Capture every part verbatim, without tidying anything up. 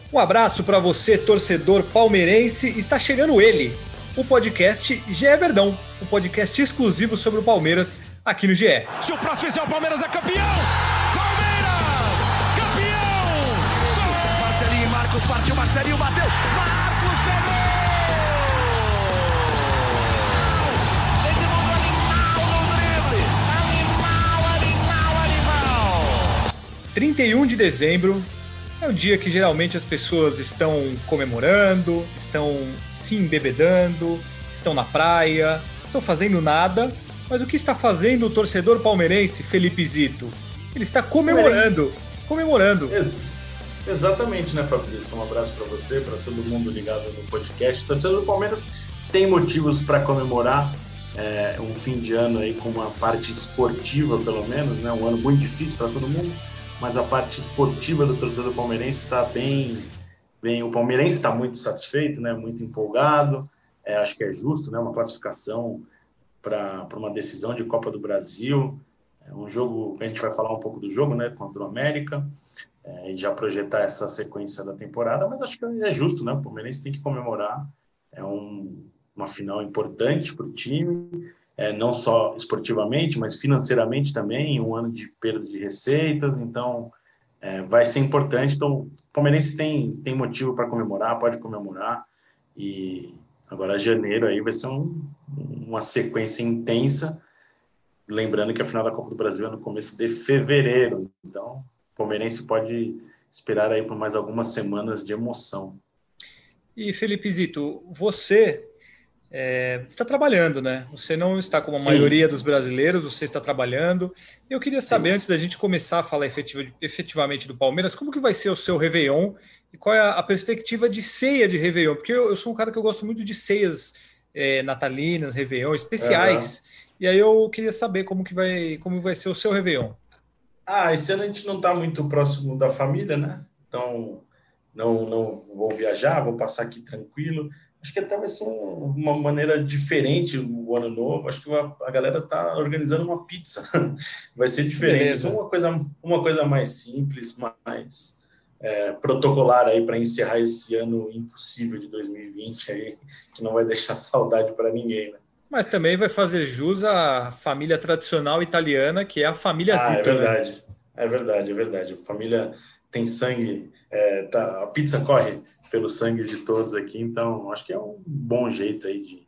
Um abraço para você, torcedor palmeirense. Está chegando ele, o podcast G E Verdão, um podcast exclusivo sobre o Palmeiras aqui no G E. Se o próximo fizer o Palmeiras é campeão! Palmeiras! Campeão! Gol! Marcelinho e Marcos partiu, Marcelinho bateu! Marcos pegou! Esse mundo animal no drible! Animal, animal, animal! trinta e um de dezembro. É um dia que geralmente as pessoas estão comemorando, estão se embebedando, estão na praia, estão fazendo nada. Mas o que está fazendo o torcedor palmeirense, Felipe Zito? Ele está comemorando, comemorando. Ex- exatamente, né, Fabrício? Um abraço para você, para todo mundo ligado no podcast. O torcedor do Palmeiras tem motivos para comemorar é, um fim de ano aí com uma parte esportiva, pelo menos, né? Um ano muito difícil para todo mundo. Mas a parte esportiva do torcedor palmeirense está bem, bem... O palmeirense está muito satisfeito, né? Muito empolgado. É, acho que é justo, né? Uma classificação para uma decisão de Copa do Brasil. É um jogo, a gente vai falar um pouco do jogo, né? Contra o América. É, e já projetar essa sequência da temporada. Mas acho que é justo, né? O palmeirense tem que comemorar. É um, uma final importante para o time. É, não só esportivamente, mas financeiramente também, um ano de perda de receitas, então é, vai ser importante. Então, o palmeirense tem, tem motivo para comemorar, pode comemorar, e agora janeiro aí vai ser um, uma sequência intensa, lembrando que a final da Copa do Brasil é no começo de fevereiro, então o palmeirense pode esperar aí por mais algumas semanas de emoção. E Felipe Zito, você... É, está trabalhando, né? Você não está como a Sim. maioria dos brasileiros, você está trabalhando. Eu queria saber, Sim. antes da gente começar a falar efetiva, efetivamente do Palmeiras, como que vai ser o seu Réveillon e qual é a, a perspectiva de ceia de Réveillon? Porque eu, eu sou um cara que eu gosto muito de ceias é, natalinas, Réveillon, especiais. Uhum. E aí eu queria saber como que vai, como vai ser o seu Réveillon. Ah, esse ano a gente não está muito próximo da família, né? Então não, não vou viajar, vou passar aqui tranquilo. Acho que até vai ser uma maneira diferente o ano novo. Acho que a galera está organizando uma pizza. Vai ser diferente. Isso é uma coisa, uma coisa mais simples, mais é, protocolar aí para encerrar esse ano impossível de dois mil e vinte aí, que não vai deixar saudade para ninguém, né? Mas também vai fazer jus à família tradicional italiana, que é a família ah, Zito. É verdade, né? é verdade, é verdade. A família tem sangue, é, tá, a pizza corre pelo sangue de todos aqui, então acho que é um bom jeito aí de,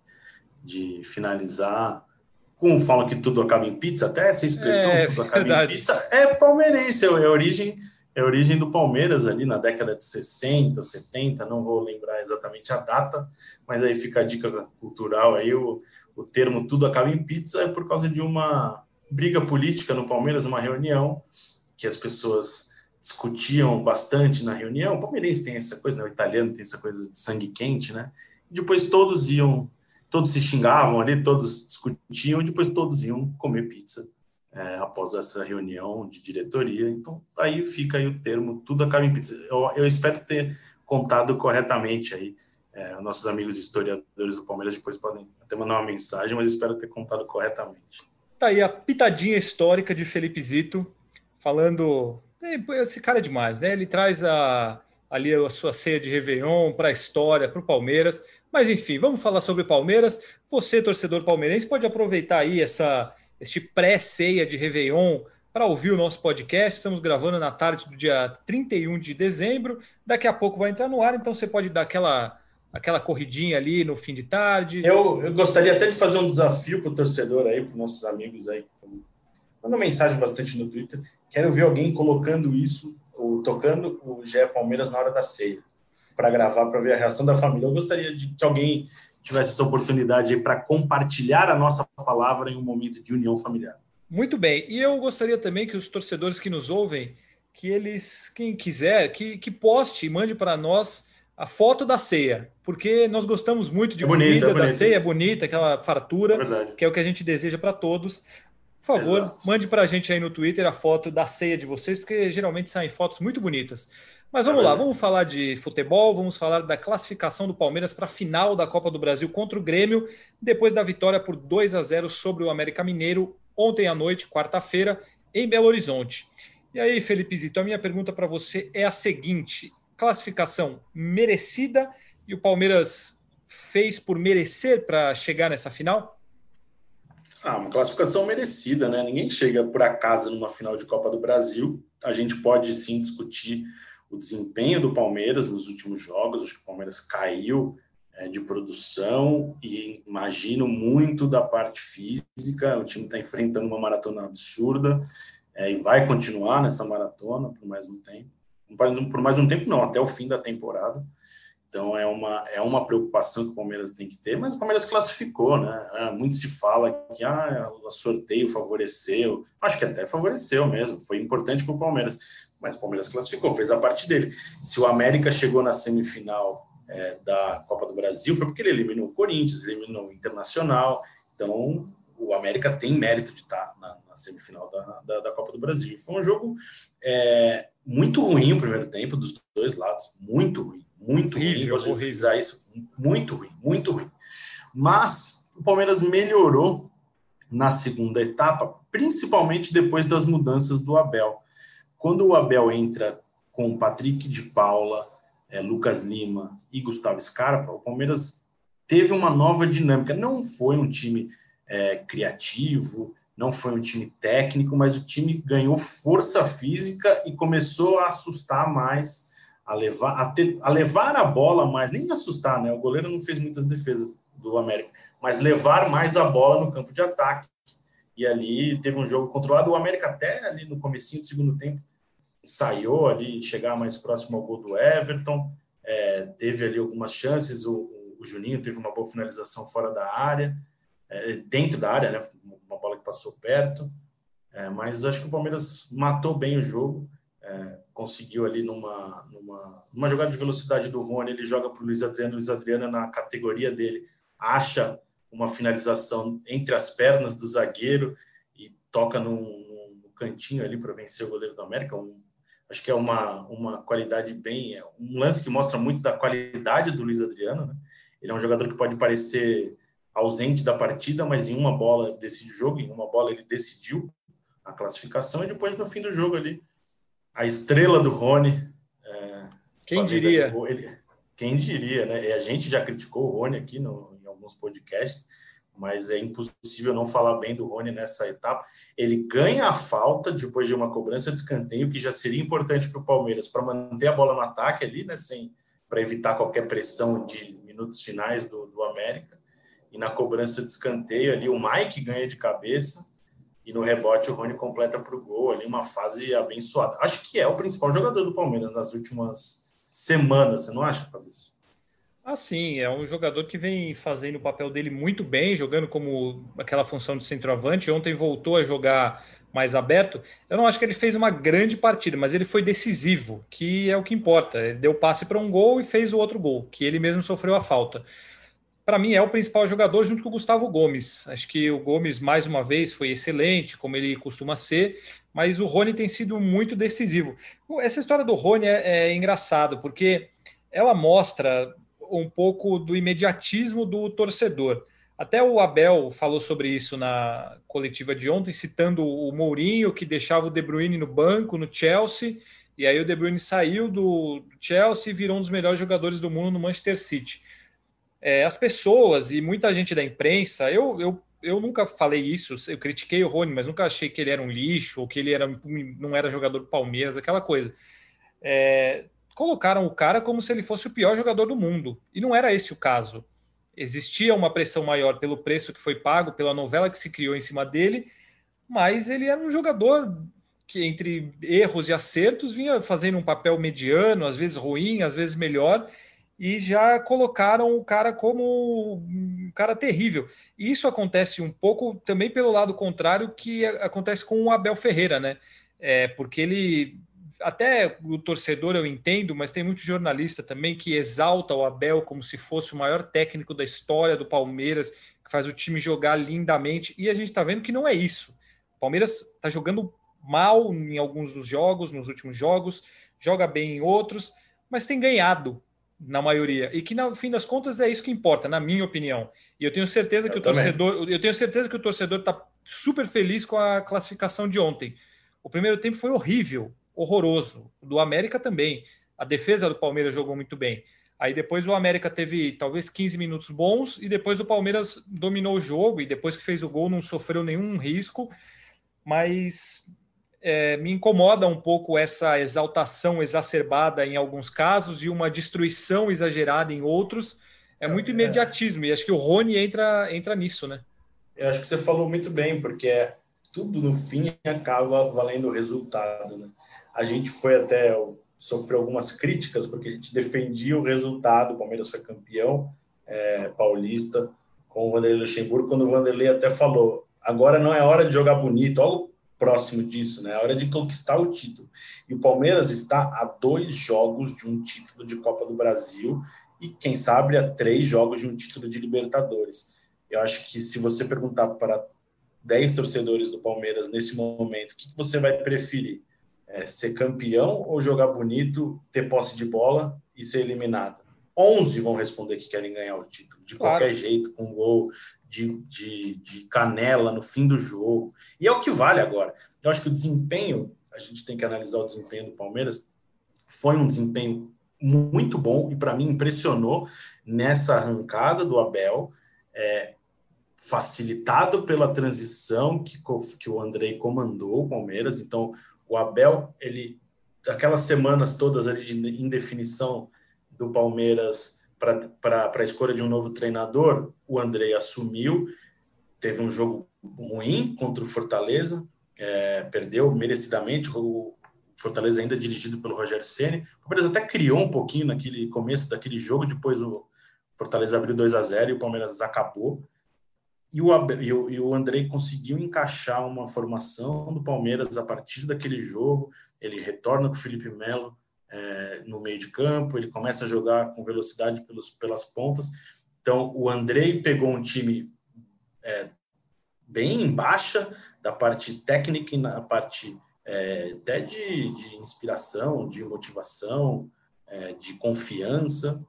de finalizar. Como falam que tudo acaba em pizza, até essa expressão, é, tudo acaba verdade. em pizza, é palmeirense, é a origem, é a origem do Palmeiras ali na década de sessenta, setenta, não vou lembrar exatamente a data, mas aí fica a dica cultural aí, o, o termo tudo acaba em pizza é por causa de uma briga política no Palmeiras, uma reunião que as pessoas discutiam bastante na reunião. O palmeirense tem essa coisa, né? O italiano tem essa coisa de sangue quente, né? E depois todos iam, todos se xingavam ali, todos discutiam, e depois todos iam comer pizza é, após essa reunião de diretoria. Então, aí fica aí o termo, tudo acaba em pizza. Eu, eu espero ter contado corretamente aí. É, nossos amigos historiadores do Palmeiras depois podem até mandar uma mensagem, mas espero ter contado corretamente. Tá aí a pitadinha histórica de Felipe Zito, falando... Esse cara é demais, né? Ele traz a, ali a sua ceia de Réveillon para a história, para o Palmeiras. Mas, enfim, vamos falar sobre Palmeiras. Você, torcedor palmeirense, pode aproveitar aí essa, este pré-ceia de Réveillon para ouvir o nosso podcast. Estamos gravando na tarde do dia trinta e um de dezembro. Daqui a pouco vai entrar no ar, então você pode dar aquela, aquela corridinha ali no fim de tarde. Eu, eu gostaria até de fazer um desafio para o torcedor aí, para os nossos amigos aí. Manda mensagem bastante no Twitter. Quero ver alguém colocando isso, ou tocando o G E Palmeiras na hora da ceia, para gravar, para ver a reação da família. Eu gostaria de que alguém tivesse essa oportunidade aí para compartilhar a nossa palavra em um momento de união familiar. Muito bem. E eu gostaria também que os torcedores que nos ouvem, que eles, quem quiser, que, que poste e mande para nós a foto da ceia, porque nós gostamos muito de é bonito, comida é da ceia, isso. É bonita, aquela fartura, é que é o que a gente deseja para todos. Por favor, Exato. Mande para a gente aí no Twitter a foto da ceia de vocês, porque geralmente saem fotos muito bonitas. Mas vamos é lá, vamos falar de futebol, vamos falar da classificação do Palmeiras para a final da Copa do Brasil contra o Grêmio, depois da vitória por dois a zero sobre o América Mineiro, ontem à noite, quarta-feira, em Belo Horizonte. E aí, Felipe Zito, a minha pergunta para você é a seguinte: classificação merecida e o Palmeiras fez por merecer para chegar nessa final? Ah, uma classificação merecida, né? Ninguém chega por acaso numa final de Copa do Brasil. A gente pode sim discutir o desempenho do Palmeiras nos últimos jogos. Acho que o Palmeiras caiu é, de produção e imagino muito da parte física. O time está enfrentando uma maratona absurda é, e vai continuar nessa maratona por mais um tempo. Por mais um tempo não, até o fim da temporada. Então é uma, é uma preocupação que o Palmeiras tem que ter, mas o Palmeiras classificou, né? Muito se fala que ah, o sorteio favoreceu. Acho que até favoreceu mesmo, foi importante para o Palmeiras. Mas o Palmeiras classificou, fez a parte dele. Se o América chegou na semifinal é, da Copa do Brasil, foi porque ele eliminou o Corinthians, eliminou o Internacional. Então o América tem mérito de estar na, na semifinal da, da, da Copa do Brasil. Foi um jogo é, muito ruim o primeiro tempo, dos dois lados, muito ruim. Muito horrível, ruim, gosto de frisar isso, muito ruim, muito ruim. Mas o Palmeiras melhorou na segunda etapa, principalmente depois das mudanças do Abel. Quando o Abel entra com Patrick de Paula, é, Lucas Lima e Gustavo Scarpa, o Palmeiras teve uma nova dinâmica. Não foi um time é, criativo, não foi um time técnico, mas o time ganhou força física e começou a assustar mais, a levar a, ter, a levar a bola mais, nem assustar, né? O goleiro não fez muitas defesas do América, mas levar mais a bola no campo de ataque. E ali teve um jogo controlado. O América até ali no comecinho do segundo tempo ensaiou ali chegar mais próximo ao gol do Everton, é, teve ali algumas chances, o, o Juninho teve uma boa finalização fora da área, é, dentro da área, né? Uma bola que passou perto, é, mas acho que o Palmeiras matou bem o jogo. É, conseguiu ali numa, numa, numa jogada de velocidade do Rony, ele joga para o Luiz Adriano, o Luiz Adriano na categoria dele acha uma finalização entre as pernas do zagueiro e toca no, no cantinho ali para vencer o goleiro do América. Um, acho que é uma, uma qualidade bem, um lance que mostra muito da qualidade do Luiz Adriano, né? Ele é um jogador que pode parecer ausente da partida, mas em uma bola decide o jogo, em uma bola ele decidiu a classificação e depois no fim do jogo ali a estrela do Rony. É, quem diria? Ele, quem diria, né? E a gente já criticou o Rony aqui no, em alguns podcasts, mas é impossível não falar bem do Rony nessa etapa. Ele ganha a falta depois de uma cobrança de escanteio, que já seria importante para o Palmeiras, para manter a bola no ataque ali, né? Sem, para evitar qualquer pressão de minutos finais do, do América. E na cobrança de escanteio ali, o Mike ganha de cabeça. E no rebote o Rony completa para o gol, ali uma fase abençoada. Acho que é o principal jogador do Palmeiras nas últimas semanas, você não acha, Fabrício? Ah, sim, é um jogador que vem fazendo o papel dele muito bem, jogando como aquela função de centroavante. Ontem voltou a jogar mais aberto. Eu não acho que ele fez uma grande partida, mas ele foi decisivo, que é o que importa. Ele deu passe para um gol e fez o outro gol, que ele mesmo sofreu a falta. Para mim, é o principal jogador junto com o Gustavo Gomes. Acho que o Gomes, mais uma vez, foi excelente, como ele costuma ser, mas o Rony tem sido muito decisivo. Essa história do Rony é, é engraçado, porque ela mostra um pouco do imediatismo do torcedor. Até o Abel falou sobre isso na coletiva de ontem, citando o Mourinho, que deixava o De Bruyne no banco, no Chelsea, e aí o De Bruyne saiu do Chelsea e virou um dos melhores jogadores do mundo no Manchester City. É, as pessoas e muita gente da imprensa, eu, eu, eu nunca falei isso, eu critiquei o Rony, mas nunca achei que ele era um lixo, ou que ele era, não era jogador do Palmeiras, aquela coisa. É, colocaram o cara como se ele fosse o pior jogador do mundo, e não era esse o caso. Existia uma pressão maior pelo preço que foi pago, pela novela que se criou em cima dele, mas ele era um jogador que, entre erros e acertos, vinha fazendo um papel mediano, às vezes ruim, às vezes melhor, e já colocaram o cara como um cara terrível. E isso acontece um pouco também pelo lado contrário que acontece com o Abel Ferreira, né? É, porque ele, até o torcedor eu entendo, mas tem muito jornalista também que exalta o Abel como se fosse o maior técnico da história do Palmeiras, que faz o time jogar lindamente, e a gente está vendo que não é isso. O Palmeiras está jogando mal em alguns dos jogos, nos últimos jogos, joga bem em outros, mas tem ganhado na maioria, e que no fim das contas é isso que importa, na minha opinião. E eu tenho certeza eu que o também. torcedor, eu tenho certeza que o torcedor está super feliz com a classificação de ontem. O primeiro tempo foi horrível, horroroso. O do América também. A defesa do Palmeiras jogou muito bem. Aí depois o América teve talvez quinze minutos bons e depois o Palmeiras dominou o jogo e depois que fez o gol não sofreu nenhum risco, mas é, me incomoda um pouco essa exaltação exacerbada em alguns casos e uma destruição exagerada em outros. É muito imediatismo e acho que o Rony entra, entra nisso, né? Eu acho que você falou muito bem, porque é, tudo no fim acaba valendo o resultado, né? A gente foi até... sofreu algumas críticas, porque a gente defendia o resultado, o Palmeiras foi campeão é, paulista com o Vanderlei Luxemburgo, quando o Vanderlei até falou, agora não é hora de jogar bonito, algo próximo disso, né? É hora de conquistar o título. E o Palmeiras está a dois jogos de um título de Copa do Brasil e, quem sabe, a três jogos de um título de Libertadores. Eu acho que se você perguntar para dez torcedores do Palmeiras nesse momento, o que você vai preferir? É, ser campeão ou jogar bonito, ter posse de bola e ser eliminado? onze vão responder que querem ganhar o título, de claro. qualquer jeito, com gol de, de, de canela no fim do jogo. E é o que vale agora. Eu acho que o desempenho, a gente tem que analisar o desempenho do Palmeiras, foi um desempenho muito bom e, para mim, impressionou nessa arrancada do Abel, é, facilitado pela transição que, que o Andrei comandou o Palmeiras. Então, o Abel, ele, aquelas semanas todas ali de indefinição do Palmeiras para a escolha de um novo treinador, o Andrei assumiu, teve um jogo ruim contra o Fortaleza, é, perdeu merecidamente, o Fortaleza ainda dirigido pelo Rogério Ceni. O Palmeiras até criou um pouquinho naquele começo daquele jogo, depois o Fortaleza abriu dois a zero e o Palmeiras acabou. E o, Abel, e, o, e o Andrei conseguiu encaixar uma formação do Palmeiras a partir daquele jogo. Ele retorna com o Felipe Melo é, no meio de campo, ele começa a jogar com velocidade pelos, pelas pontas. Então, o Andrei pegou um time é, bem em baixa, da parte técnica e na parte é, até de, de inspiração, de motivação, é, de confiança,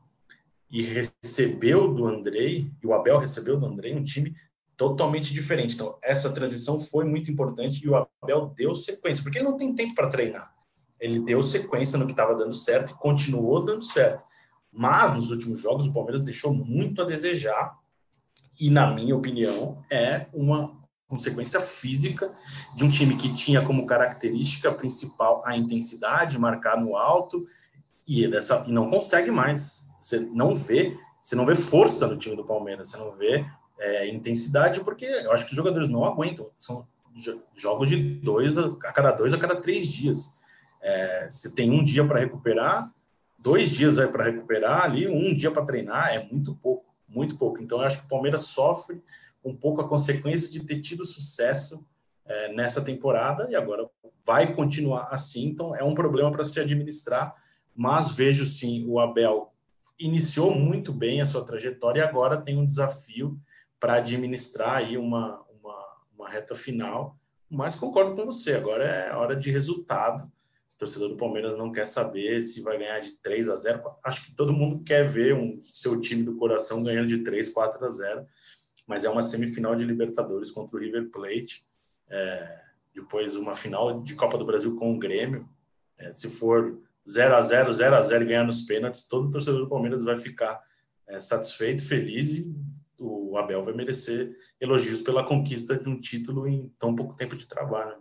e recebeu do Andrei, e o Abel recebeu do Andrei um time totalmente diferente. Então, essa transição foi muito importante e o Abel deu sequência, porque ele não tem tempo para treinar. Ele deu sequência no que estava dando certo e continuou dando certo. Mas, nos últimos jogos, o Palmeiras deixou muito a desejar e, na minha opinião, é uma consequência física de um time que tinha como característica principal a intensidade, marcar no alto, e, dessa, e não consegue mais. Você não vê, você não vê força no time do Palmeiras, você não vê é, intensidade, porque eu acho que os jogadores não aguentam. São jogos de dois a, a cada dois a cada três dias. É, você tem um dia para recuperar, dois dias vai para recuperar ali, um dia para treinar, é muito pouco, muito pouco. Então eu acho que o Palmeiras sofre um pouco a consequência de ter tido sucesso é, nessa temporada e agora vai continuar assim. Então é um problema para se administrar, mas vejo sim o Abel iniciou muito bem a sua trajetória e agora tem um desafio para administrar aí uma, uma, uma reta final, mas concordo com você, agora é hora de resultado. O torcedor do Palmeiras não quer saber se vai ganhar de três a zero, acho que todo mundo quer ver um seu time do coração ganhando de três, quatro a zero, mas é uma semifinal de Libertadores contra o River Plate, é, depois uma final de Copa do Brasil com o Grêmio, é, se for zero a zero, zero a zero e ganhar nos pênaltis, todo torcedor do Palmeiras vai ficar é, satisfeito, feliz e o Abel vai merecer elogios pela conquista de um título em tão pouco tempo de trabalho.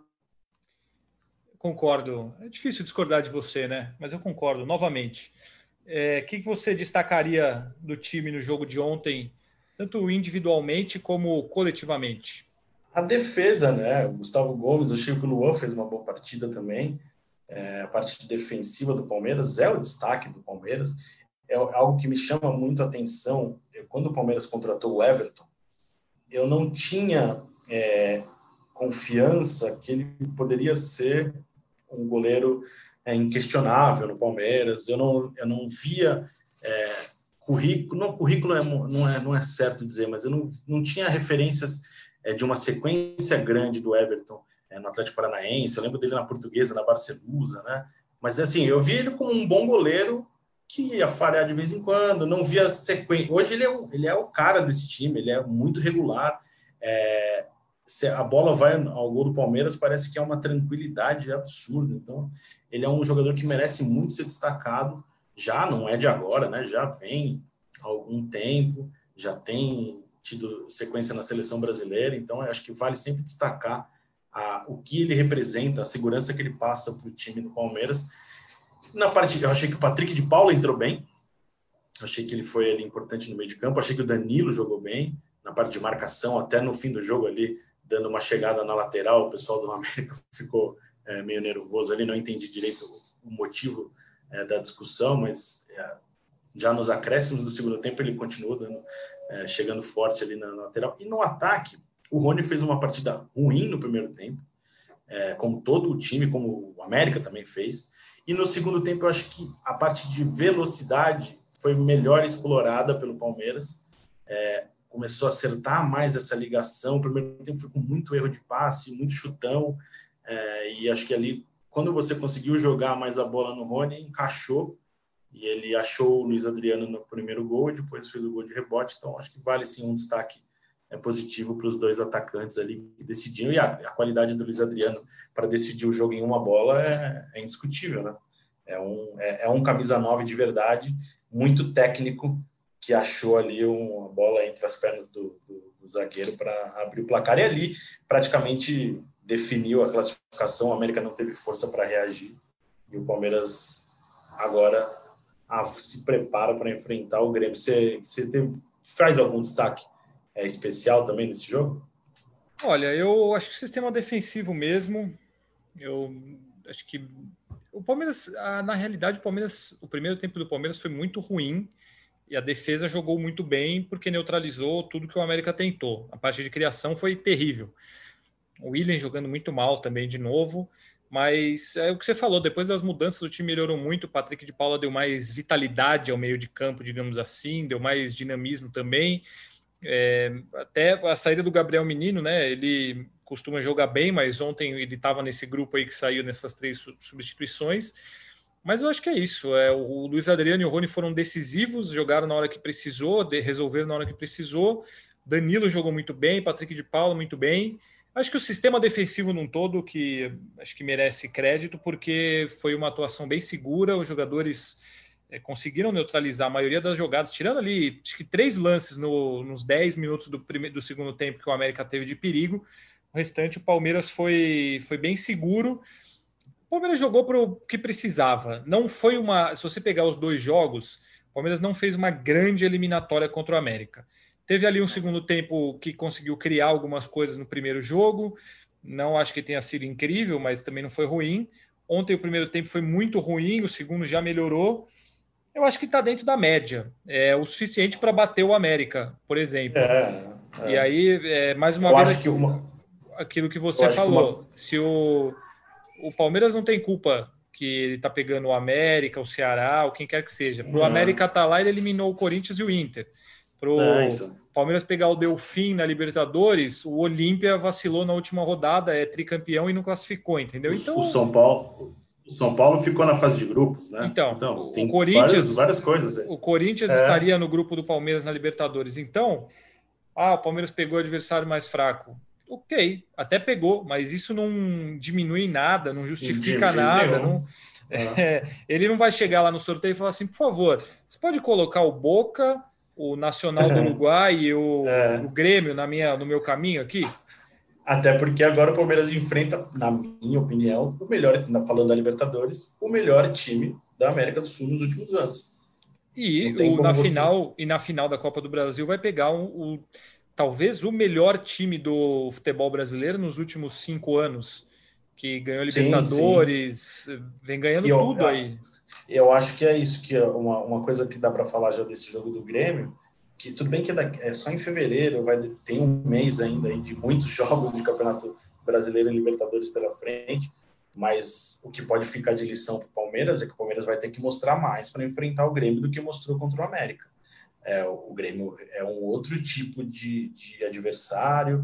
Concordo. É difícil discordar de você, né? Mas eu concordo, novamente. É, o que você destacaria do time no jogo de ontem, tanto individualmente como coletivamente? A defesa, né? O Gustavo Gomes, achei que o Luan fez uma boa partida também. É, a parte defensiva do Palmeiras é o destaque do Palmeiras, é algo que me chama muito a atenção. Eu, quando o Palmeiras contratou o Everton, eu não tinha é, confiança que ele poderia ser um goleiro é, inquestionável no Palmeiras. Eu não, eu não via é, currículo, não, currículo é, não, é, não é certo dizer, mas eu não, não tinha referências é, de uma sequência grande do Everton no Atlético Paranaense, eu lembro dele na Portuguesa, na Barcelusa, né? Mas, assim, eu vi ele como um bom goleiro que ia falhar de vez em quando, não via sequência. Hoje ele é o, ele é o cara desse time, ele é muito regular. É, se a bola vai ao gol do Palmeiras, parece que é uma tranquilidade absurda. Então, ele é um jogador que merece muito ser destacado, já não é de agora, né? Já vem há algum tempo, já tem tido sequência na seleção brasileira, então eu acho que vale sempre destacar a, o que ele representa, a segurança que ele passa para o time do Palmeiras. Na parte, eu achei que o Patrick de Paula entrou bem, achei que ele foi ali importante no meio de campo, achei que o Danilo jogou bem na parte de marcação, até no fim do jogo ali, dando uma chegada na lateral, o pessoal do América ficou é, meio nervoso ali, não entendi direito o motivo é, da discussão, mas é, já nos acréscimos do segundo tempo ele continuou dando, é, chegando forte ali na, na lateral. E no ataque, o Rony fez uma partida ruim no primeiro tempo, é, como todo o time, como o América também fez, e no segundo tempo eu acho que a parte de velocidade foi melhor explorada pelo Palmeiras, é, começou a acertar mais essa ligação. O primeiro tempo foi com muito erro de passe, muito chutão, é, e acho que ali, quando você conseguiu jogar mais a bola no Rony, encaixou, e ele achou o Luiz Adriano no primeiro gol, e depois fez o gol de rebote, então acho que vale sim um destaque é, positivo para os dois atacantes ali que decidiram, e a, a qualidade do Luiz Adriano para decidir o jogo em uma bola é, é indiscutível, né? É um, é, é um camisa nove de verdade, muito técnico, que achou ali uma bola entre as pernas do, do, do zagueiro para abrir o placar, e ali praticamente definiu a classificação. O América não teve força para reagir, e o Palmeiras agora ah, se prepara para enfrentar o Grêmio. Você, você teve, faz algum destaque é, especial também nesse jogo? Olha, eu acho que o sistema defensivo mesmo, eu acho que o Palmeiras, na realidade, o Palmeiras, o primeiro tempo do Palmeiras foi muito ruim, e a defesa jogou muito bem porque neutralizou tudo que o América tentou. A parte de criação foi terrível. O Willian jogando muito mal também de novo, mas é o que você falou, depois das mudanças o time melhorou muito, o Patrick de Paula deu mais vitalidade ao meio de campo, digamos assim, deu mais dinamismo também. É, até a saída do Gabriel Menino, né? Ele costuma jogar bem, mas ontem ele estava nesse grupo aí que saiu nessas três substituições. Mas eu acho que é isso. É, o Luiz Adriano e o Rony foram decisivos, jogaram na hora que precisou, de, resolveram na hora que precisou. Danilo jogou muito bem, Patrick de Paula muito bem. Acho que o sistema defensivo num todo que acho que merece crédito, porque foi uma atuação bem segura. Os jogadores é, conseguiram neutralizar a maioria das jogadas, tirando ali acho que três lances no, nos dez minutos do, primeiro, do segundo tempo que o América teve de perigo. O restante, o Palmeiras foi, foi bem seguro. O Palmeiras jogou para o que precisava. Não foi uma. Se você pegar os dois jogos, o Palmeiras não fez uma grande eliminatória contra o América. Teve ali um segundo tempo que conseguiu criar algumas coisas no primeiro jogo. Não acho que tenha sido incrível, mas também não foi ruim. Ontem o primeiro tempo foi muito ruim, o segundo já melhorou. Eu acho que está dentro da média. É o suficiente para bater o América, por exemplo. É, é. E aí, é, mais uma Eu vez, acho que uma... aquilo que você Eu falou. Uma... Se o. O Palmeiras não tem culpa que ele está pegando o América, o Ceará, ou quem quer que seja. Para o América estar tá lá, ele eliminou o Corinthians e o Inter. Para o é, então. Palmeiras pegar o Delfim na Libertadores, o Olímpia vacilou na última rodada, é tricampeão e não classificou, entendeu? Então, o São Paulo, o São Paulo ficou na fase de grupos, né? Então, então o, tem o Corinthians, várias, várias coisas. Aí. O Corinthians é. estaria no grupo do Palmeiras na Libertadores. Então, ah, o Palmeiras pegou o adversário mais fraco. Ok, até pegou, mas isso não diminui nada, não justifica de nada. Não, uhum. é, ele não vai chegar lá no sorteio e falar assim, por favor, você pode colocar o Boca, o Nacional do Uruguai e o, é. o Grêmio na minha, no meu caminho aqui? Até porque agora o Palmeiras enfrenta, na minha opinião, o melhor, falando da Libertadores, o melhor time da América do Sul nos últimos anos. E, o, na, você... final, e na final da Copa do Brasil vai pegar um, o talvez o melhor time do futebol brasileiro nos últimos cinco anos, que ganhou Libertadores, sim, sim. vem ganhando eu, tudo aí. Eu acho que é isso, que é uma, uma coisa que dá para falar já desse jogo do Grêmio, que tudo bem que é só em fevereiro, vai tem um mês ainda aí de muitos jogos de Campeonato Brasileiro e Libertadores pela frente, mas o que pode ficar de lição para o Palmeiras é que o Palmeiras vai ter que mostrar mais para enfrentar o Grêmio do que mostrou contra o América. É, o Grêmio é um outro tipo de, de adversário,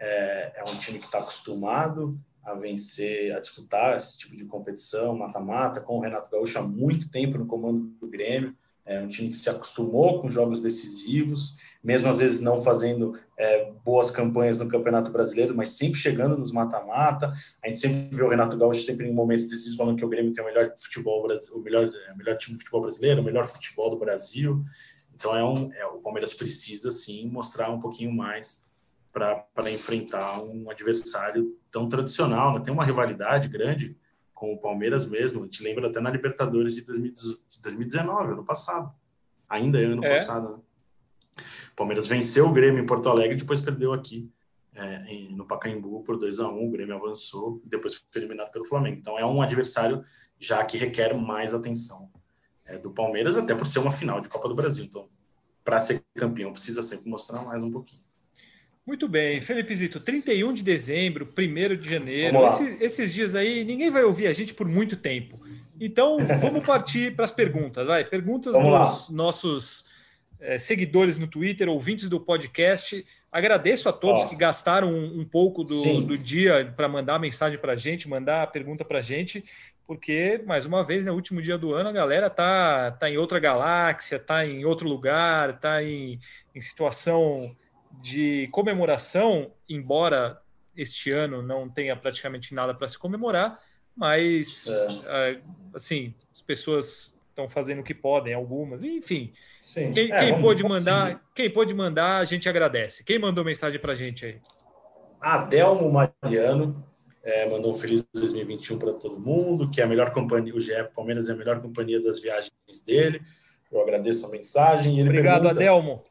é, é um time que está acostumado a vencer, a disputar esse tipo de competição, mata-mata, com o Renato Gaúcho há muito tempo no comando do Grêmio, É um time que se acostumou com jogos decisivos, mesmo às vezes não fazendo é, boas campanhas no Campeonato Brasileiro, mas sempre chegando nos mata-mata. A gente sempre vê o Renato Gaúcho sempre em momentos decisivos falando que o Grêmio tem o melhor futebol, o melhor, o melhor time de futebol brasileiro, o melhor futebol do Brasil. Então é um, é, o Palmeiras precisa sim mostrar um pouquinho mais para enfrentar um adversário tão tradicional, né? Tem uma rivalidade grande com o Palmeiras mesmo. A gente lembra até na Libertadores de dois mil e dezenove, ano passado. Ainda é ano é. passado, né? O Palmeiras venceu o Grêmio em Porto Alegre e depois perdeu aqui é, em, no Pacaembu por dois a um. O Grêmio avançou e depois foi eliminado pelo Flamengo. Então é um adversário já que requer mais atenção é, do Palmeiras, até por ser uma final de Copa do Brasil. Então, para ser campeão, precisa sempre mostrar mais um pouquinho. Muito bem, Felipe Zito, trinta e um de dezembro, primeiro de janeiro, esses, esses dias aí, ninguém vai ouvir a gente por muito tempo. Então, vamos partir para as perguntas, vai. Perguntas vamos dos lá. nossos é, seguidores no Twitter, ouvintes do podcast. Agradeço a todos oh. que gastaram um, um pouco do, do dia para mandar mensagem para a gente, mandar a pergunta para a gente, porque, mais uma vez, no último dia do ano, a galera tá, tá em outra galáxia, tá em outro lugar, tá em, em situação de comemoração, embora este ano não tenha praticamente nada para se comemorar, mas é. assim, as pessoas estão fazendo o que podem, algumas, enfim. Sim. Quem, é, quem vamos, pôde vamos mandar, seguir. quem pôde mandar, a gente agradece. Quem mandou mensagem para a gente aí? Adelmo Mariano é, mandou um feliz dois mil e vinte e um para todo mundo, que é a melhor companhia, o G E Palmeiras é a melhor companhia das viagens dele. Eu agradeço a mensagem. E ele Obrigado, pergunta Adelmo.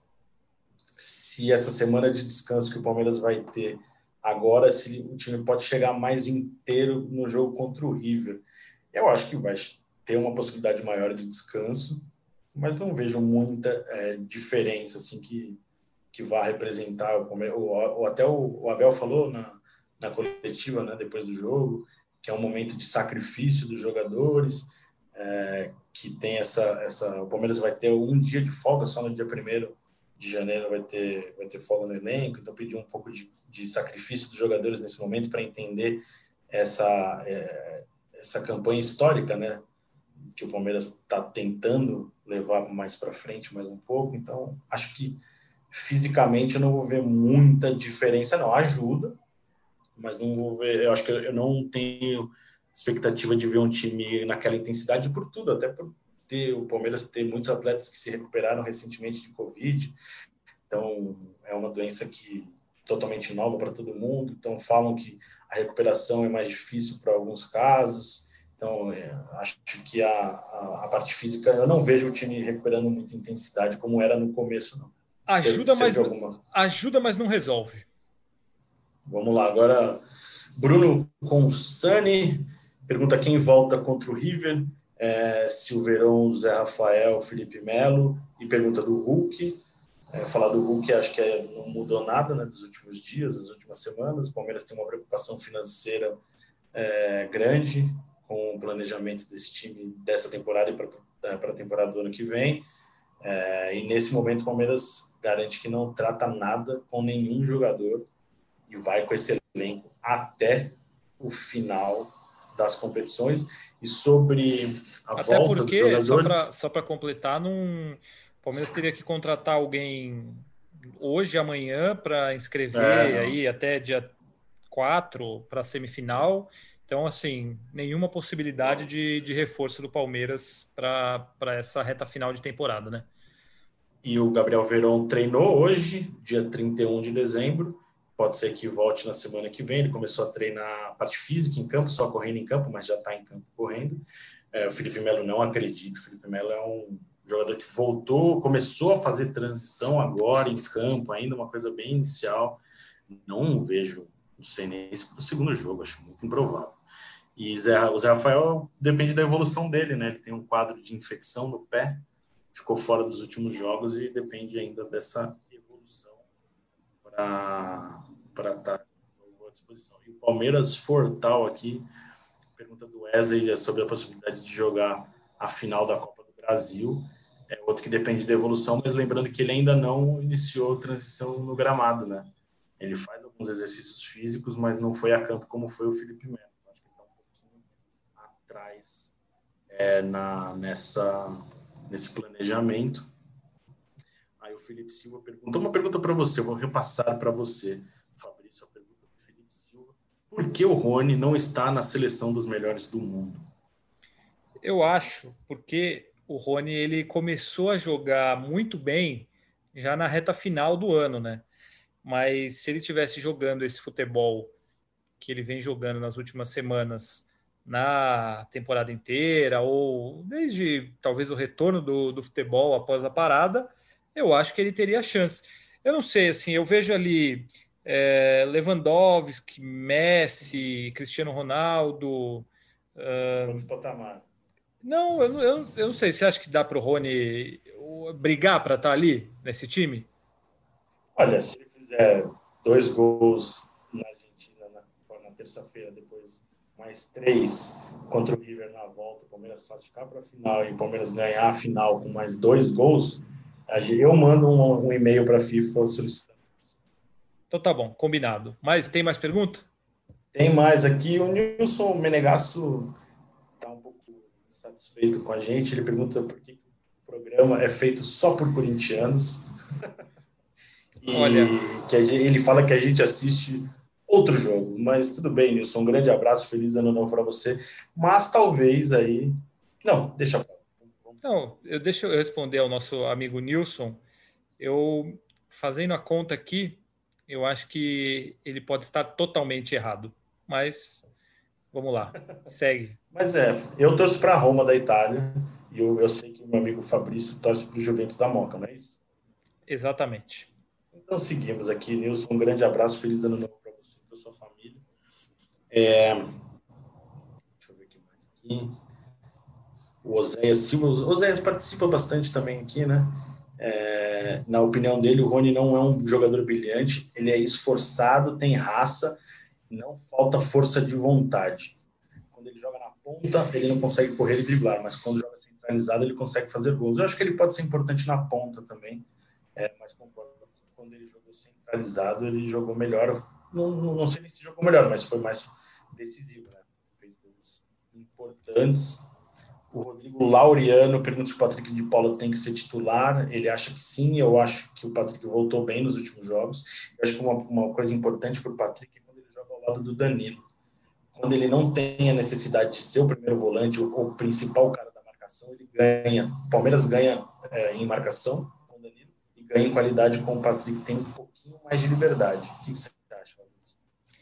Se essa semana de descanso que o Palmeiras vai ter agora, se o time pode chegar mais inteiro no jogo contra o River. Eu acho que vai ter uma possibilidade maior de descanso, mas não vejo muita é, diferença assim, que, que vá representar o Palmeiras. Ou, ou até o, o Abel falou na, na coletiva, né, depois do jogo, que é um momento de sacrifício dos jogadores, é, que tem essa, essa... O Palmeiras vai ter um dia de folga só no dia primeiro de janeiro, vai ter, vai ter folga no elenco, então pediu um pouco de, de sacrifício dos jogadores nesse momento para entender essa, é, essa campanha histórica, né, que o Palmeiras está tentando levar mais para frente mais um pouco. Então acho que fisicamente eu não vou ver muita diferença, não. Ajuda, mas não vou ver, eu acho que eu não tenho expectativa de ver um time naquela intensidade por tudo, até por ter, o Palmeiras ter muitos atletas que se recuperaram recentemente de Covid, então é uma doença que totalmente nova para todo mundo, então falam que a recuperação é mais difícil para alguns casos, então é, acho que a, a, a parte física, eu não vejo o time recuperando muita intensidade como era no começo, não. Ajuda, mas, alguma... ajuda mas não resolve. Vamos lá, agora Bruno Consani pergunta quem volta contra o River. É, se o Verón, Zé Rafael, Felipe Melo, e pergunta do Hulk. É, falar do Hulk acho que é, não mudou nada, né, dos últimos dias, das últimas semanas. O Palmeiras tem uma preocupação financeira é, grande com o planejamento desse time dessa temporada e para a temporada do ano que vem. É, e nesse momento o Palmeiras garante que não trata nada com nenhum jogador e vai com esse elenco até o final das competições. E sobre a Até volta porque, dos jogadores... só para completar, num... o Palmeiras teria que contratar alguém hoje, amanhã, para inscrever é, aí até dia quatro para a semifinal. Então, assim, nenhuma possibilidade de, de reforço do Palmeiras para essa reta final de temporada, né? E o Gabriel Verón treinou hoje, dia trinta e um de dezembro. Pode ser que volte na semana que vem. Ele começou a treinar a parte física em campo, só correndo em campo, mas já está em campo correndo. É, o Felipe Melo não acredito. O Felipe Melo é um jogador que voltou, começou a fazer transição agora em campo, ainda uma coisa bem inicial. Não vejo, não sei nem se para o segundo jogo, acho muito improvável. E Zé, o Zé Rafael depende da evolução dele, né? Ele tem um quadro de infecção no pé, ficou fora dos últimos jogos e depende ainda dessa evolução para para estar à disposição. E o Palmeiras Fortal aqui, pergunta do Wesley sobre a possibilidade de jogar a final da Copa do Brasil. É outro que depende da evolução, mas lembrando que ele ainda não iniciou transição no gramado, né? Ele faz alguns exercícios físicos, mas não foi a campo como foi o Felipe Melo. Acho que ele está um pouquinho atrás é, na, nessa, nesse planejamento. Aí o Felipe Silva pergunta, uma pergunta para você, eu vou repassar para você, Fabrício, a pergunta do Felipe Silva. Por que o Rony não está na seleção dos melhores do mundo? Eu acho, porque o Rony ele começou a jogar muito bem já na reta final do ano, né? Mas se ele tivesse jogando esse futebol que ele vem jogando nas últimas semanas na temporada inteira, ou desde talvez o retorno do, do futebol após a parada, eu acho que ele teria chance. Eu não sei, assim, eu vejo ali é, Lewandowski, Messi, Cristiano Ronaldo. Uh... Outro patamar. Não, eu, não- eu, eu não sei. Você acha que dá para o Rony brigar para estar ali nesse time? Olha, se ele fizer dois gols na Argentina na, na terça-feira, depois mais três contra o River na volta, o Palmeiras classificar para a final e o Palmeiras ganhar a final com mais dois gols, eu mando um, um e-mail para a FIFA solicitando. Então tá bom, combinado. Mas tem mais pergunta? Tem mais aqui. O Nilson Menegasso está um pouco satisfeito com a gente. Ele pergunta por que o programa é feito só por corintianos. E Olha, que a gente, ele fala que a gente assiste outro jogo, mas tudo bem, Nilson, um grande abraço, feliz ano novo para você, mas talvez aí, não, deixa pra... não, eu deixo eu responder ao nosso amigo Nilson. Eu fazendo a conta aqui, eu acho que ele pode estar totalmente errado, mas vamos lá, segue. Mas é, eu torço para a Roma da Itália e eu, eu sei que o meu amigo Fabrício torce para o Juventus da Moca, não é isso? Exatamente. Então seguimos aqui, Nilson, um grande abraço, feliz ano novo para você e para sua família. É... Deixa eu ver aqui mais aqui. O Oséias Silva, o Oséias participa bastante também aqui, né? É... Na opinião dele, o Rony não é um jogador brilhante, ele é esforçado, tem raça, não falta força de vontade. Quando ele joga na ponta, ele não consegue correr e driblar, mas quando joga centralizado, ele consegue fazer gols. Eu acho que ele pode ser importante na ponta também, é, mas concordo que quando ele jogou centralizado, ele jogou melhor. Não, não, não sei nem se jogou melhor, mas foi mais decisivo, né? Fez gols importantes. O Rodrigo Laureano pergunta se o Patrick de Paula tem que ser titular. Ele acha que sim, eu acho que o Patrick voltou bem nos últimos jogos. Eu acho que uma, uma coisa importante para o Patrick é quando ele joga ao lado do Danilo. Quando ele não tem a necessidade de ser o primeiro volante ou o principal cara da marcação, ele ganha. O Palmeiras ganha é, em marcação com o Danilo e ganha em qualidade com o Patrick, que tem um pouquinho mais de liberdade. O que você acha, Fabrício?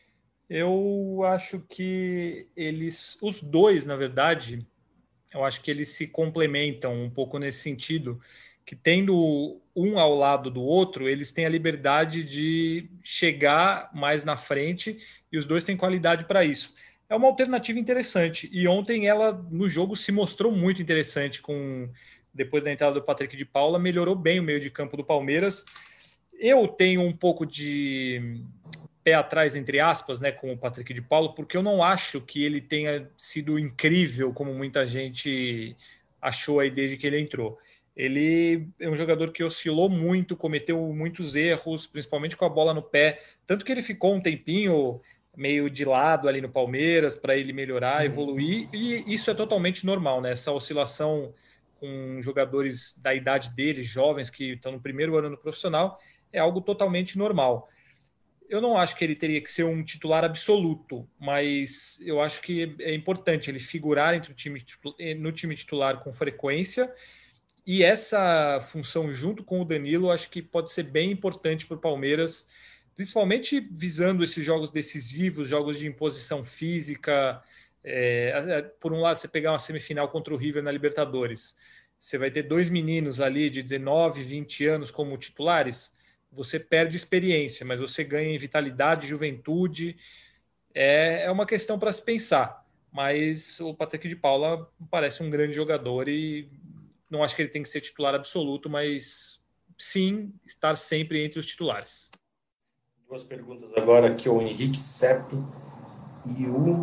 Eu acho que eles, os dois, na verdade, eu acho que eles se complementam um pouco nesse sentido, que tendo um ao lado do outro, eles têm a liberdade de chegar mais na frente e os dois têm qualidade para isso. É uma alternativa interessante. E ontem ela, no jogo, se mostrou muito interessante. Com depois da entrada do Patrick de Paula, melhorou bem o meio de campo do Palmeiras. Eu tenho um pouco de pé atrás, entre aspas, né, com o Patrick de Paula, porque eu não acho que ele tenha sido incrível, como muita gente achou aí desde que ele entrou. Ele é um jogador que oscilou muito, cometeu muitos erros, principalmente com a bola no pé, tanto que ele ficou um tempinho meio de lado ali no Palmeiras para ele melhorar, evoluir, e isso é totalmente normal, né? Essa oscilação com jogadores da idade deles, jovens que estão no primeiro ano no profissional, é algo totalmente normal. Eu não acho que ele teria que ser um titular absoluto, mas eu acho que é importante ele figurar entre o time, no time titular com frequência, e essa função junto com o Danilo acho que pode ser bem importante para o Palmeiras, principalmente visando esses jogos decisivos, jogos de imposição física. É, por um lado, você pegar uma semifinal contra o River na Libertadores, você vai ter dois meninos ali de dezenove, vinte anos como titulares, você perde experiência, mas você ganha em vitalidade, juventude. É, é uma questão para se pensar, mas o Patrick de Paula parece um grande jogador e não acho que ele tem que ser titular absoluto, mas sim estar sempre entre os titulares. Duas perguntas agora aqui, o Henrique Sepp e o,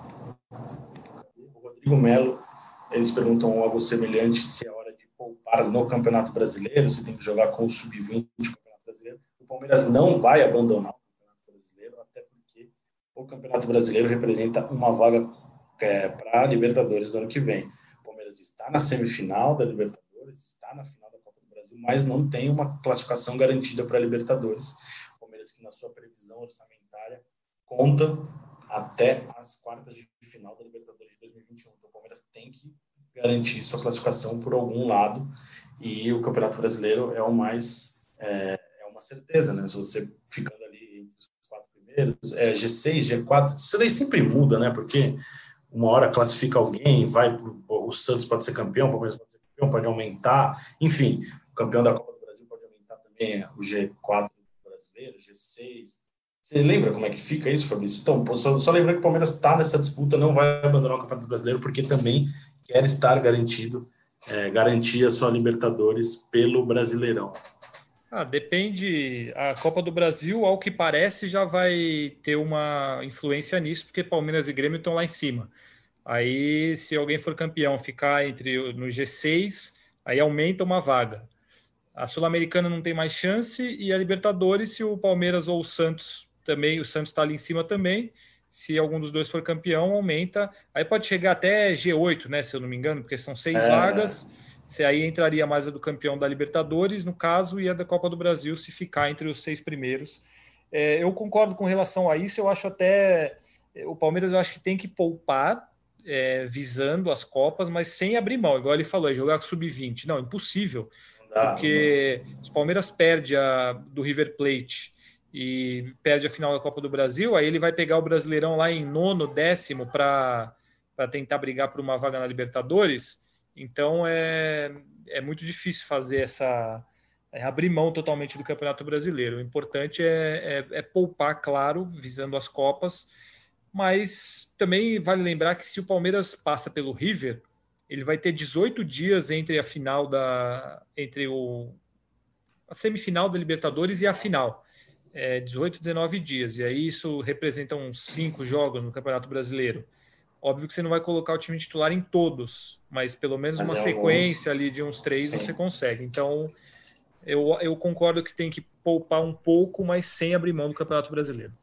o Rodrigo Melo. Eles perguntam algo semelhante, se é hora de poupar no Campeonato Brasileiro, se tem que jogar com o sub vinte no Campeonato Brasileiro. O Palmeiras não vai abandonar o Campeonato Brasileiro, até porque o Campeonato Brasileiro representa uma vaga é, para a Libertadores do ano que vem. O Palmeiras está na semifinal da Libertadores, Libertadores, está na final da Copa do Brasil, mas não tem uma classificação garantida para a Libertadores. O Palmeiras, que na sua previsão orçamentária conta até as quartas de final da Libertadores de dois mil e vinte e um. Então, o Palmeiras tem que garantir sua classificação por algum lado, e o Campeonato Brasileiro é o mais é, é uma certeza, né? Se você ficando ali entre os quatro primeiros, é, G seis, G quatro, isso daí sempre muda, né? Porque uma hora classifica alguém, vai pro, o Santos pode ser campeão, o Palmeiras pode ser campeão, pode aumentar, enfim, o campeão da Copa do Brasil pode aumentar também, o G quatro brasileiro, G seis. Você lembra como é que fica isso, Fabrício? Então, só, só lembrando que o Palmeiras está nessa disputa, não vai abandonar o Campeonato Brasileiro, porque também quer estar garantido, é, garantir a sua Libertadores pelo Brasileirão. Ah, depende. A Copa do Brasil, ao que parece, já vai ter uma influência nisso, porque Palmeiras e Grêmio estão lá em cima. Aí, se alguém for campeão, ficar entre no G seis, aí aumenta uma vaga. A Sul-Americana não tem mais chance, e a Libertadores, se o Palmeiras ou o Santos também, o Santos está ali em cima também, se algum dos dois for campeão, aumenta. Aí pode chegar até G oito, né, se eu não me engano, porque são seis é. vagas. Se aí entraria mais a do campeão da Libertadores, no caso, e a da Copa do Brasil, se ficar entre os seis primeiros. É, eu concordo com relação a isso. Eu acho até... O Palmeiras, eu acho que tem que poupar, é, visando as Copas, mas sem abrir mão. Igual ele falou, é jogar com sub vinte. Não, impossível. Porque se o Palmeiras perde a do River Plate e perde a final da Copa do Brasil, aí ele vai pegar o Brasileirão lá em nono, décimo para tentar brigar por uma vaga na Libertadores. Então é, é muito difícil fazer essa... É abrir mão totalmente do Campeonato Brasileiro. O importante é, é, é poupar, claro, visando as Copas, mas também vale lembrar que se o Palmeiras passa pelo River, ele vai ter dezoito dias entre a final da... entre o, a semifinal da Libertadores e a final. É, dezoito, dezenove dias. E aí isso representa uns cinco jogos no Campeonato Brasileiro. Óbvio que você não vai colocar o time titular em todos, mas pelo menos mas uma é sequência alguns... ali de uns três Sim. você consegue. Então, eu, eu concordo que tem que poupar um pouco, mas sem abrir mão do Campeonato Brasileiro.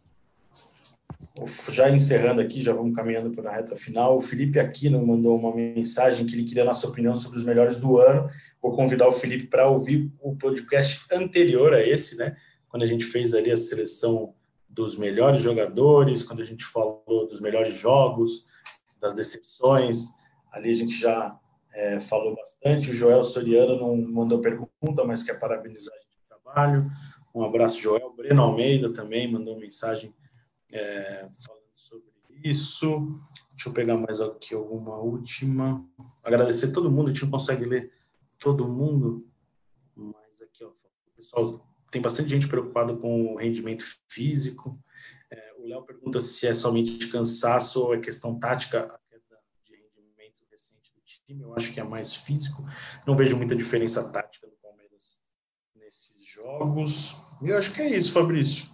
Já encerrando aqui, já vamos caminhando para a reta final. O Felipe Aquino mandou uma mensagem que ele queria a nossa opinião sobre os melhores do ano. Vou convidar o Felipe para ouvir o podcast anterior a esse, né? Quando a gente fez ali a seleção dos melhores jogadores, quando a gente falou dos melhores jogos, das decepções, ali a gente já é, falou bastante. O Joel Soriano não mandou pergunta, mas quer parabenizar a gente pelo trabalho. Um abraço, Joel. Breno Almeida também mandou mensagem É, falando sobre isso. Deixa eu pegar mais aqui alguma última. Agradecer todo mundo, a gente não consegue ler todo mundo, mas aqui, ó, o pessoal, tem bastante gente preocupada com o rendimento físico. É, o Léo pergunta se é somente cansaço ou é questão tática, a queda de rendimento recente do time. Eu acho que é mais físico. Não vejo muita diferença tática do Palmeiras nesses jogos. E eu acho que é isso, Fabrício.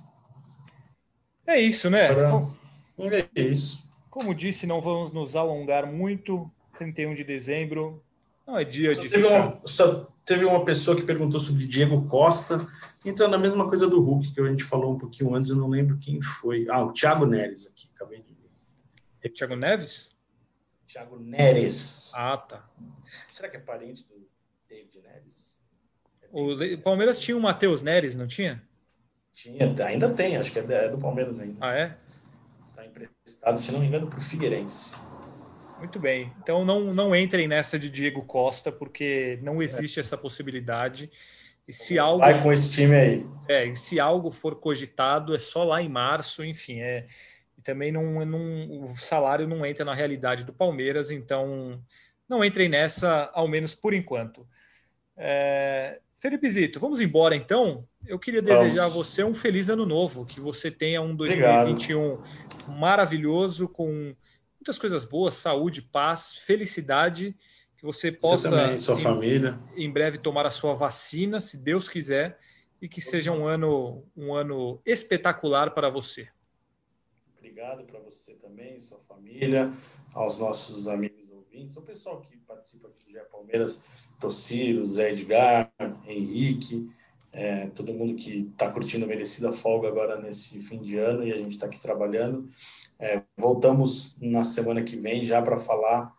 É isso, né? É isso. Como disse, não vamos nos alongar muito. trinta e um de dezembro. Não é dia só de teve ficar... uma, Só teve uma pessoa que perguntou sobre Diego Costa, entrando na mesma coisa do Hulk, que a gente falou um pouquinho antes, eu não lembro quem foi. Ah, o Thiago Neres aqui, acabei de ver. Thiago Neves? Thiago Neres. Ah, tá. Será que é parente do David Neres? O Palmeiras tinha o Matheus Neres, não tinha? Tinha, ainda tem, acho que é do Palmeiras ainda. Ah, é? Está emprestado, se não me engano, para o Figueirense. Muito bem. Então não, não entrem nessa de Diego Costa, porque não existe é. essa possibilidade. E se algo, vai com esse time aí. É, e se algo for cogitado, é só lá em março, enfim. É, e também não, não, o salário não entra na realidade do Palmeiras, então não entrem nessa, ao menos por enquanto. É, Felipe Zito, vamos embora então? Eu queria desejar vamos. a você um feliz ano novo, que você tenha um dois mil e vinte e um Obrigado. maravilhoso, com muitas coisas boas, saúde, paz, felicidade, que você possa, você também, sua em, família. em breve tomar a sua vacina, se Deus quiser, e que seja um ano, um ano espetacular para você. Obrigado para você também, sua família, aos nossos amigos ouvintes, o pessoal que participa aqui do G E Palmeiras, Tociro, Zé Edgar, Henrique, é, todo mundo que está curtindo a merecida folga agora nesse fim de ano, e a gente está aqui trabalhando. É, voltamos na semana que vem já para falar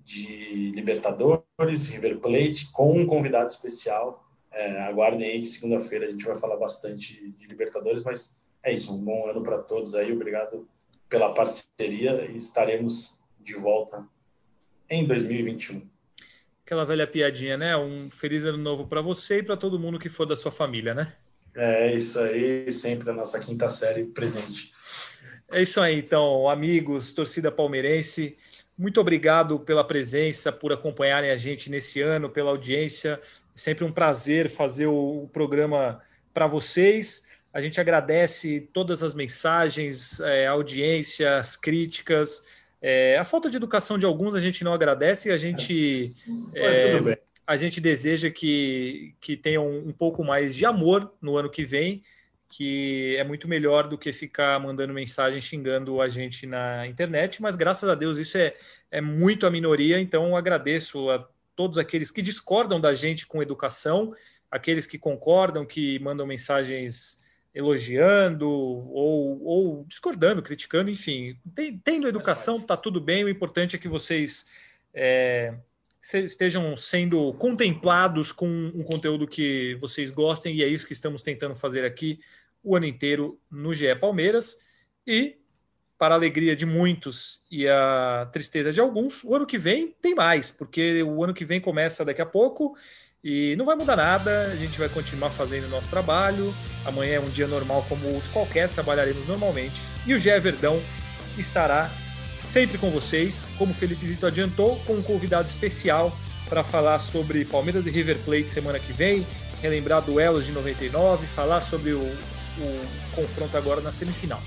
de Libertadores, River Plate, com um convidado especial. É, aguardem aí que segunda-feira a gente vai falar bastante de Libertadores, mas é isso, um bom ano para todos aí, obrigado pela parceria e estaremos de volta em dois mil e vinte e um. Aquela velha piadinha, né? Um feliz ano novo para você e para todo mundo que for da sua família, né? É isso aí, sempre a nossa quinta série presente. É isso aí, então, amigos, torcida palmeirense, muito obrigado pela presença, por acompanharem a gente nesse ano, pela audiência. É sempre um prazer fazer o programa para vocês. A gente agradece todas as mensagens, é, audiências, críticas. É, a falta de educação de alguns a gente não agradece, a gente, é, a gente deseja que, que tenham um pouco mais de amor no ano que vem, que é muito melhor do que ficar mandando mensagem xingando a gente na internet, mas graças a Deus isso é, é muito a minoria, então agradeço a todos aqueles que discordam da gente com educação, aqueles que concordam, que mandam mensagens elogiando ou, ou discordando, criticando, enfim. Tendo educação, está tudo bem, o importante é que vocês é, estejam sendo contemplados com um conteúdo que vocês gostem, e é isso que estamos tentando fazer aqui o ano inteiro no G E Palmeiras. E, para a alegria de muitos e a tristeza de alguns, o ano que vem tem mais, porque o ano que vem começa daqui a pouco e não vai mudar nada, a gente vai continuar fazendo o nosso trabalho. Amanhã é um dia normal como outro qualquer, trabalharemos normalmente. E o G E Verdão estará sempre com vocês, como o Felipe Zito adiantou, com um convidado especial para falar sobre Palmeiras e River Plate semana que vem, relembrar duelos de noventa e nove, falar sobre o, o confronto agora na semifinal.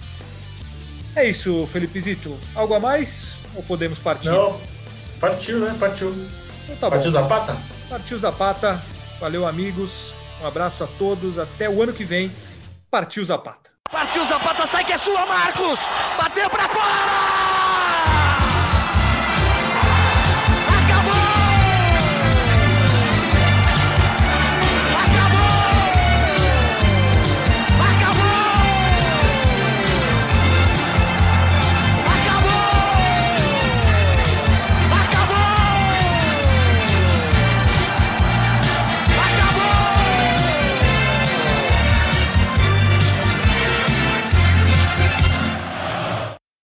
É isso, Felipe Zito. Algo a mais ou podemos partir? Não, partiu, né? Partiu. Então tá partiu bom. Zapata? Partiu Zapata. Valeu, amigos. Um abraço a todos. Até o ano que vem. Partiu Zapata. Partiu Zapata, sai que é sua, Marcos! Bateu pra fora!